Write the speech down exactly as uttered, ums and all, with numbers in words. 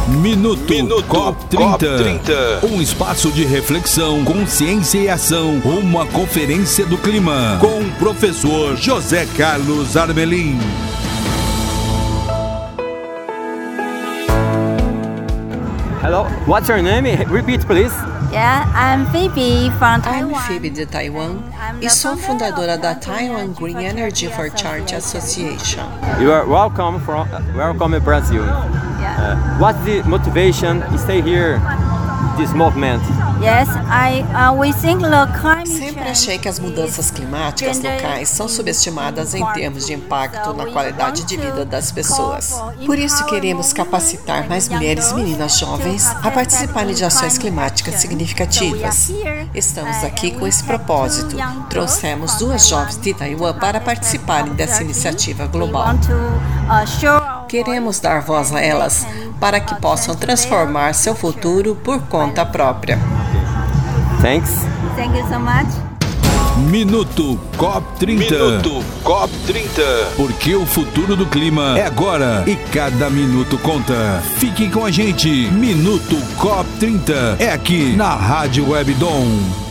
Minuto, Minuto COP trinta. COP trinta. Um espaço de reflexão, consciência e ação. Uma conferência do clima. Com o professor José Carlos Armelin. Hello, what's your name? Repeat, please. Yeah, I'm Phoebe from I'm Taiwan. Phoebe de Taiwan I'm e the sou founder fundadora of da the Taiwan Green Energy for Charge Association. You are welcome from uh, welcome Brazil. Yeah. Uh, what's the motivation to stay here? This movement. Yes, I uh, we think the climate Sempre change achei que as mudanças climáticas locais são subestimadas em termos de impacto na qualidade de vida das pessoas. Por isso, queremos capacitar mais mulheres e meninas jovens a participarem de ações climáticas significativas. Estamos aqui com esse propósito. Trouxemos duas jovens de Taiwan para participarem dessa iniciativa global. Queremos dar voz a elas para que possam transformar seu futuro por conta própria. Thanks. Thank you so much. Minuto COP trinta. Minuto COP trinta. Porque o futuro do clima é agora e cada minuto conta. Fiquem com a gente. Minuto COP trinta é aqui na Rádio Web Dom.